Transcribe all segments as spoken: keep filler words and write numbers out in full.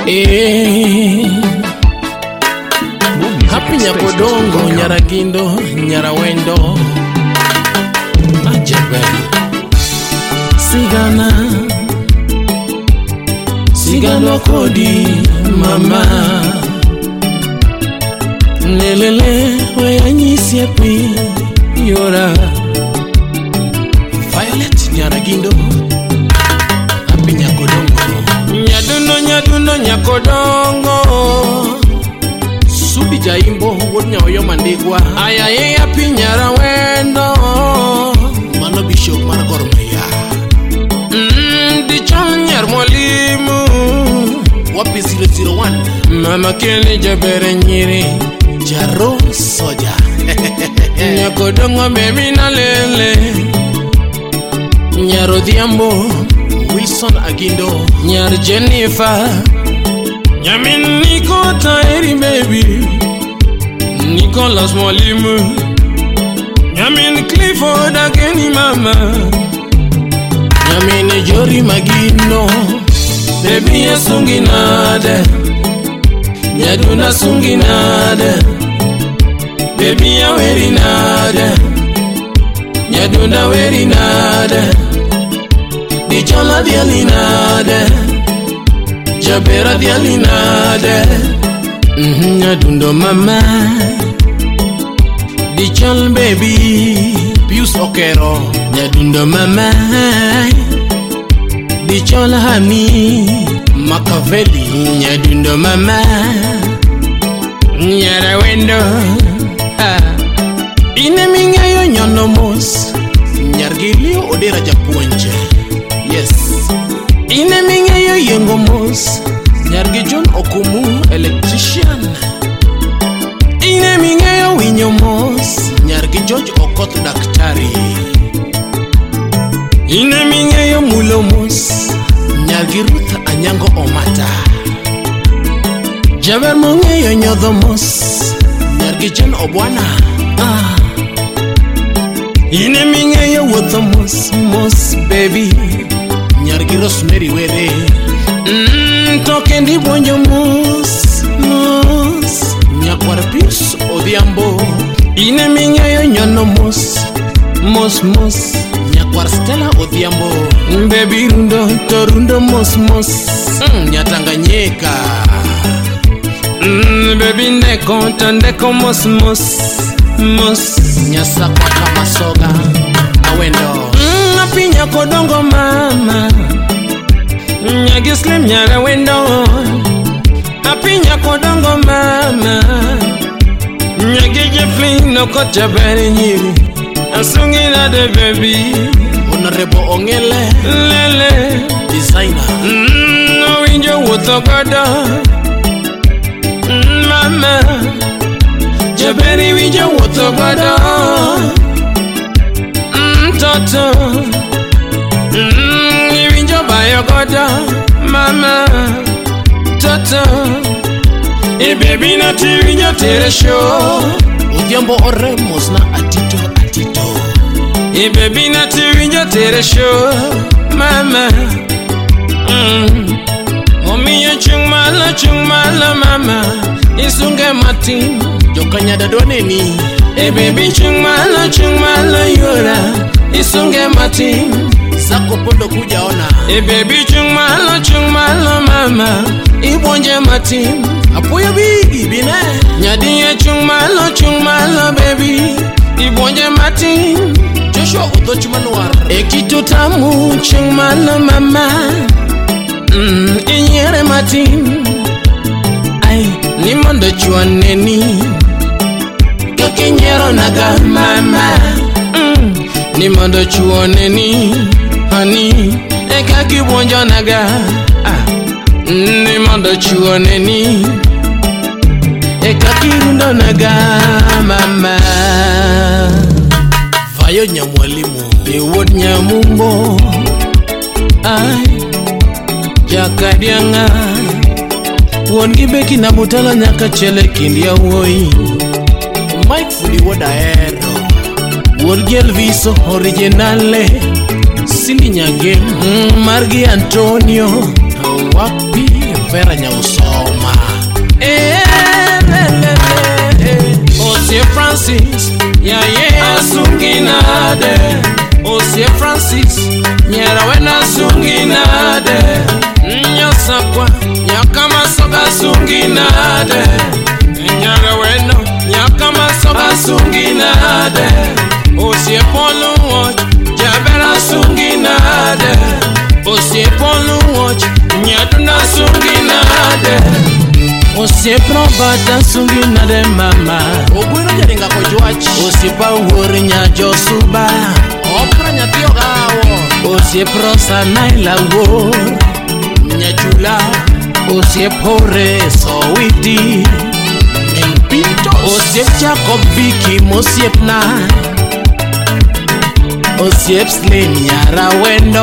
Eh, happy nyakodongo, nyaragindo, nyarawendo, ajebe. Sigana, sigana kodi mama. Lelele wanyisi api yora. Violet nyaragindo, happy nyakodongo. Nyadundo nyadundo nyakodongo. Subi jaimbo wodnya oyo mandigwa. Ayaye api nyarawendo. Mano bishop maragormeya. Mm, di chon nyar mwalimu. Wapi zero zero one. Mama kene jabere nyiri. Jaro soja. Nyakodongo baby na lele. Nyaro diambo Wilson Agindo, Nyar Jennifer, Nyamin Niko Tairi baby, Nicholas Mwalimu, Nyamin Clifford Ageni mama, Nyamin Jori Magino, baby ya sunginade, Nyaduna sunginade, baby ya werinade, Nyaduna werinade. Di chola di alinade, jabera di alinade. Mhm, nyadundo mama. Di chol baby, Pius Okero. Nyadundo mama. Di chol hani, Machiavelli. Nyadundo mama. Nyarawendo. Ine minga yo nyonomos. Nyargilio odera japuonje. Yes. Ine minge yo yengo mos. Nyargi John Okumu electrician. Ine minge yo winyo mos. Nyargi George Okot daktari. Ine minge yo mulo mos. Nyargi Ruth Anyango Omata. Jaber monge yo nyodho mos. Nyargi John Obwana. Ah. Ine minge yo wotho mos mos baby. Nyargi Rosemary were. Mmm, tokendi bonjo mos mos. Nyakwar Pius Odhiambo. Ine minge yo nyono mos mos mos. Nyakwar Stella Odhiambo. Baby rundo to rundo mos mos. Mm, Nyatanganyika. Mm, baby ndeko to ndeko mos mos mos. Nyasakwa kama soga awendo. Mm, api nyakodongo mama. Nyagi slim nyara wendo. Api nyakodongo mama. Nyagi jefling no kocha bere nyiri. Asungi na de baby. Honorable Ongele Lele designer. Mm, no winjo wotokodo. Mm, mama. Jaberi winjo wotokodo. Mm, toto. Mm, winjo bayokodo. Mama. Toto. E baby na ti winjo tere show. Odhiambo oremos na atito atito. E baby na ti winjo tere show. Mama. Mm. Omi yo chung mala chung mala mama. Isunge matin. Jokanya dadone ni. E baby chung mala chung mala yora. Isunge matin. Sako pondo kuja ona. E baby chung mala chung mala mama. Ibonje matin. Apoya bigi bine. Nyadiye chung mala chung mala baby. Ibonje matin. Joshua Udochmanuar. Ekito tamu chung mala mama. Mm, inyere matin. Ay, ni mondo chuaneni. Kakenyero naga mama. Mm, ni mondo chuaneni. Honey, eka kibonjo naga. Ah, ni mondo chuaneni. Eka kirundo naga mama. Vayo nyamwalimu. Ewod nyamumbo. Ay, jakadianga. Won gibeki na mutala nyaka chele kindi ya woi. Mike Fuli woda ero. Won Gelviso originale. Cindy Nyage, mm, Margi Antonio, wapi Vera Nyausoma. Eh, le, le, le. Osie Francis, ya ye asunginade. Osie Francis, nyera wena asunginade. Nyasakwa, nyakama soga asunginade. Nyara weno, nyakama soga asunginade. Osie polu watch, jabera asunginade. Osie polu watch, nyaduna asunginade. Osie probata sunginade mama. Ogwino jaringa kojuachi. Osie pa uwori nyajo suba. Opra nyatio gawo. Osie prosa naila wo. Nyachula. Osie pore so witi. Minpinto. Osie Jacob Vicky mosiep na. Osie slim nyara wendo.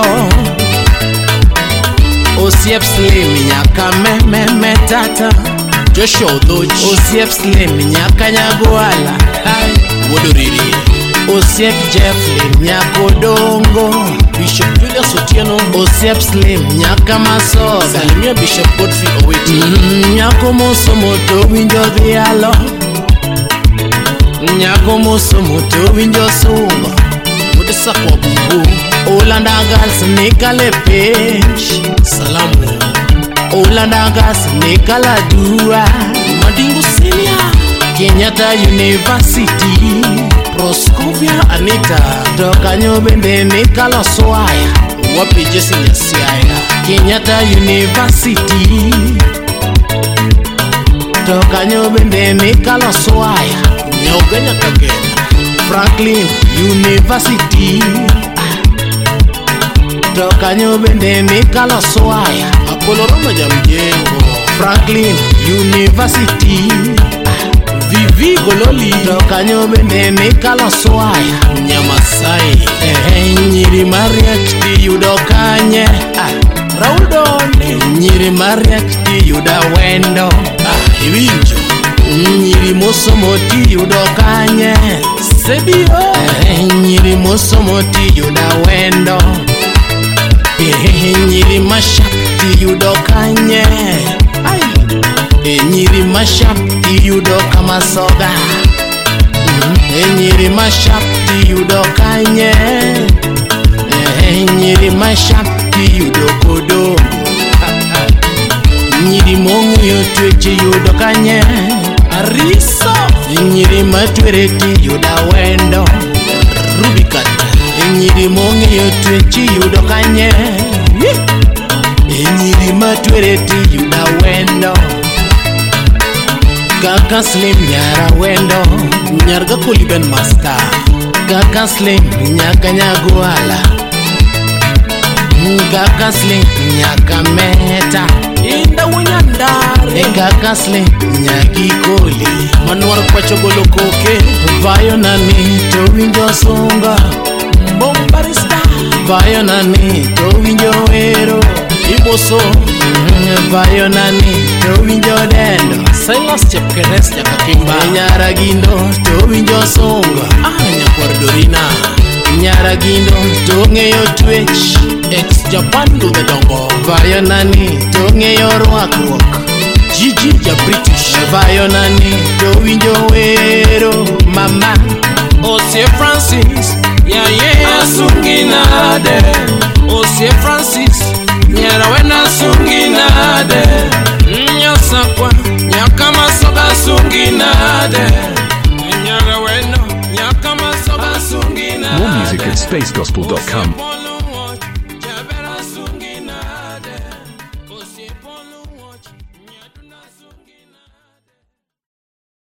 Osie slim nyaka me me me tata. Joshua Odoji. Osie slim nyaka nyagoala. Hai wodoriri. Osie Jefflin nyako dongo. Bishop Julius Otieno. Osie slim nyaka masoga. Salimia Bishop Godfrey Oweti. mm, Nyako moso moto winjo dhialo. Nyako moso moto winjo sungo. Wodisa kwa bubu. Olanda girls nikale page. Salamu. Olanda girls nikala dua. Madingu senior. Kenyatta University. Proscovia Anita. Toka nyobende nikala swaya. Wapi Jesse Nyasiaya. Kenyatta University. Toka nyobende nikala swaya. Nyogenya kagena. Franklin University. Toka nyobende nikala swaya. Apollo Roma Jamjengo. Franklin University. Vivi Gololi. Toka nyobende nikala swaya. Nyamasai. Eh, nyiri Maria kiti yudokanye. Raul Doni. Nyiri Maria kiti yuda wendo. Ah, iwinjo. Nyiri mosomoti yudokanye. Sebio. Eh, nyiri mosomoti yuda wendo. Eh, nyiri mashapti yudokanye. Ai. Eh, nyiri mashapti yudoka masoga. Eh, nyiri mashapti yudokanye. Eh, nyiri mashapti yudokodo. Nyiri mongu yotweche yudokanye. Ariso. Nyiri matwereti yuda wendo. Rubikat. Nyiri mongu yotweche yudokanye. Nyiri matwereti yuda wendo. Kaka Slim nyara wendo. Nyarga Kuliben Master. Kaka Slim nyaka nyaguala. Kaka Slim nyaka meta. Inda wunyandare. Kaka Slim nyaki koli. Manuar pachogolo koke. Vayo nani to winjo songa. Bombarista. Vayo nani to winjo ero. Iboso. Vayo nani to winjo dendo. Silas Chepkeres nyaka kimba. Nyara gindo to winjo songa. Ah nyakwardorina. Nyara gindo to ngeyo twitch. Ex Japan do the dongo. Vayo nani to ngeyo rwakruok. Gigi ja British. Vayo nani to winjo wero. Mama Osie Francis. Ya ye asunginade. Osie Francis. Nyara wena asunginade. Nyasakwa nyakama soga asunginade. Nyara weno nyakama soga asunginade. More music at space gospel dot com.